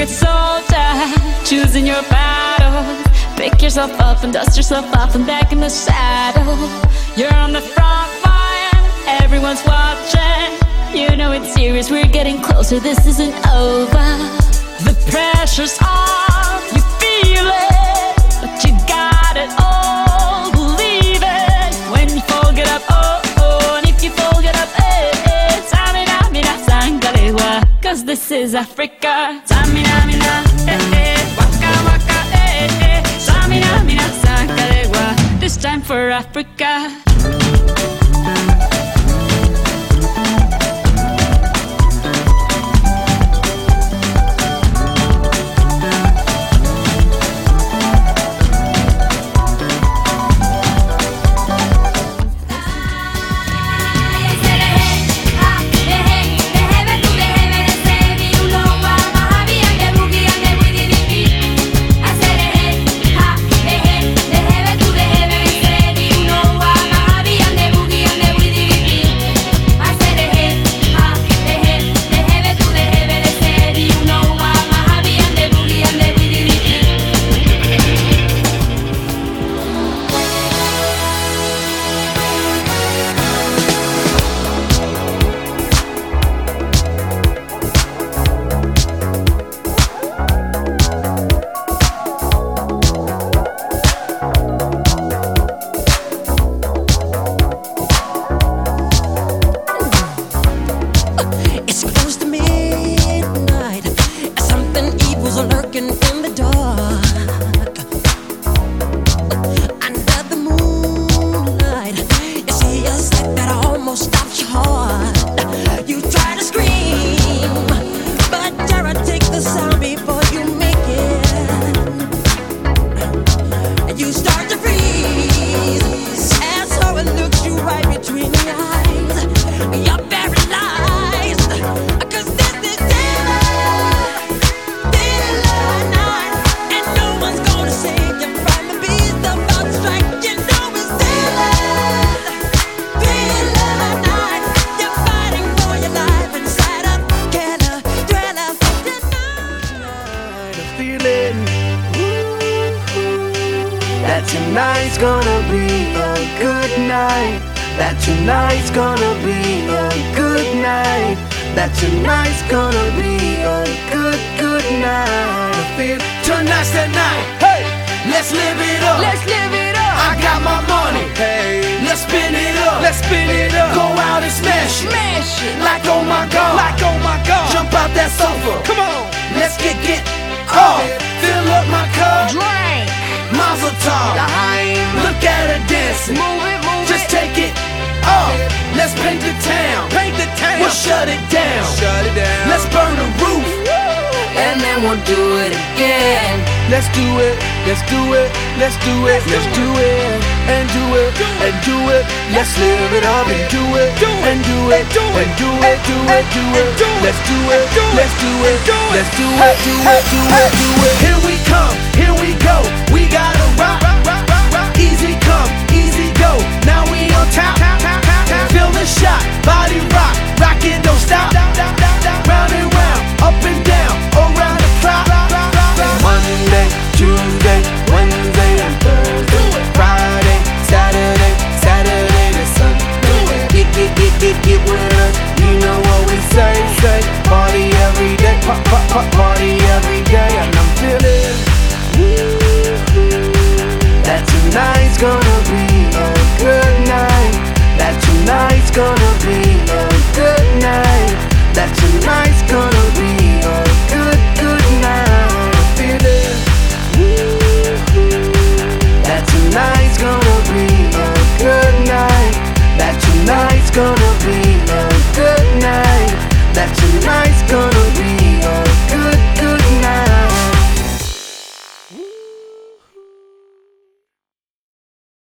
a soldier, choosing your battle. Pick yourself up and dust yourself off and back in the saddle. You're on the front line, everyone's watching. You know it's serious, we're getting closer, this isn't over. The pressure's on, you feel it, but you got it all, believe it. When you fall, get up, oh, oh, and if you fall, get up, eh, eh. Tamina, mina, sangalewa, cause this is Africa. Tamina, mina, eh, eh, waka, waka, eh, eh. Tamina, mina, sangalewa, this time for Africa. That tonight's gonna be a good night. That tonight's gonna be a good night. That tonight's gonna be a good night. I feel tonight's the night. Hey, let's live it up. Let's live it up. I got my money. Hey, let's spin it up. Let's spin it up. Go out and smash it. Smash it. Like oh my god. Like oh my god. Jump out that sofa. Come on. Let's get off. Fill up my cup. Drink. Mazel tov. Look at her dancing. Move it, move Just it. take it off. Let's paint the town. Paint the town. We'll shut it down. Shut it down. Let's burn the roof. And then we'll do it again. Let's do it. Let's do it. Let's do it. Let's do it. And do it. And do it. Let's live it up and do it. And do it. And do it. Do it. Do it. Let's do it. Let's do it. Let's do it. Do it. Do it. Do it. Here we come. Here we go. We gotta rock. Easy come. Easy go. Now we on top. Feel the shot. Body rock. Rockin', don't stop. Round and round. Up and down. Around the clock. Monday, Tuesday, Wednesday, and Thursday. Friday, Saturday, Saturday to Sunday. Get with us. You know what we say. Party every day. Party every day. And I'm feeling that tonight's gonna be a good night. That tonight's gonna be